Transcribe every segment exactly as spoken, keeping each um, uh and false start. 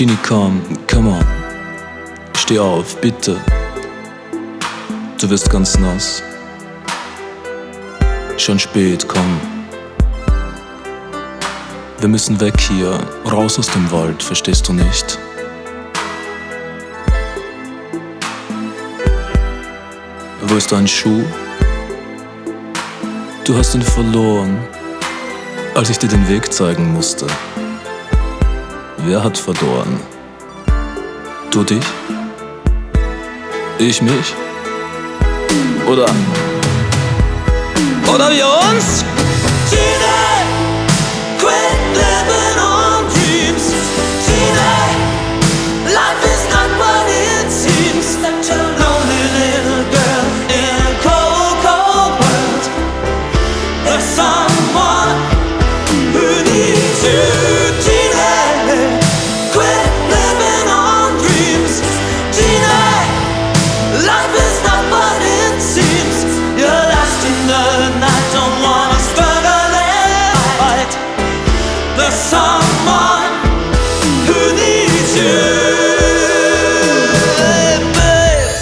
Genie, komm, come on. Steh auf, bitte. Du wirst ganz nass. Schon spät, komm. Wir müssen weg hier, raus aus dem Wald, verstehst du nicht? Wo ist dein Schuh? Du hast ihn verloren, als ich dir den Weg zeigen musste. Wer hat verloren? Du dich? Ich mich? Oder? Oder wir uns? Tina, quit living on dreams. Tina, life is not what it seems. Such a lonely little girl in a cold, cold world. There's someone who needs you. Tina, quit living on dreams. Tina, life is not what it seems. You're lost in the night, don't wanna struggle and fight. There's someone who needs you, babe.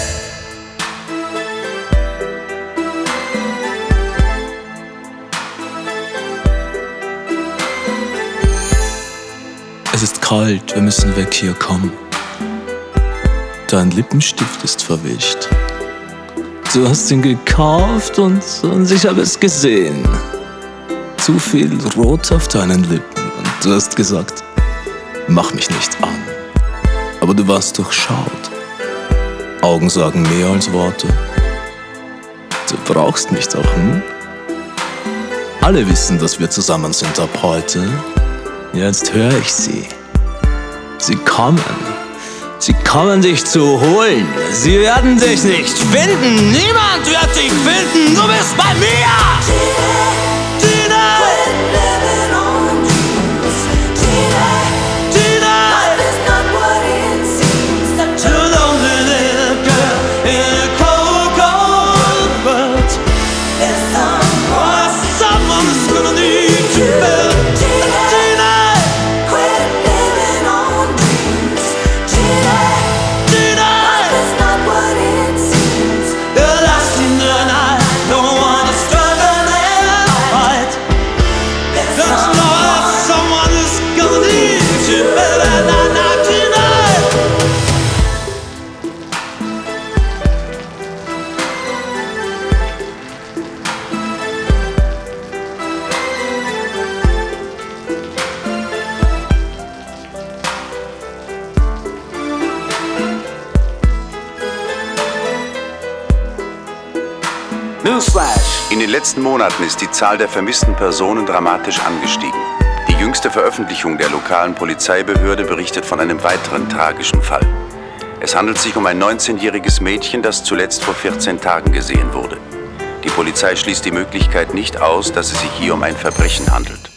Es ist kalt, wir müssen weg hier, komm. Dein Lippenstift ist verwischt. Du hast ihn gekauft und, und ich habe es gesehen. Zu viel Rot auf deinen Lippen und du hast gesagt, mach mich nicht an. Aber du warst durchschaut. Augen sagen mehr als Worte. Du brauchst mich doch, hm? Alle wissen, dass wir zusammen sind ab heute. Jetzt höre ich sie. Sie kommen. Sie kommen dich zu holen. Sie werden dich nicht finden. Niemand wird dich finden. Du bist bei mir. Tina, quit living on dreams. Tina, Tina, life is not what it seems. Such a lonely little girl in a cold, cold world. There's someone, someone is gonna need you. Tina, Tina, quit living on dreams. Tina, Tina, life is not what it seems. you're lost in the night. Don't wanna struggle and fight. There's Just know that someone is gonna need you, baby. Nah, nah, tonight. Newsflash! In den letzten Monaten ist die Zahl der vermissten Personen dramatisch angestiegen. Die jüngste Veröffentlichung der lokalen Polizeibehörde berichtet von einem weiteren tragischen Fall. Es handelt sich um ein neunzehnjähriges Mädchen, das zuletzt vor vierzehn Tagen gesehen wurde. Die Polizei schließt die Möglichkeit nicht aus, dass es sich hier um ein Verbrechen handelt.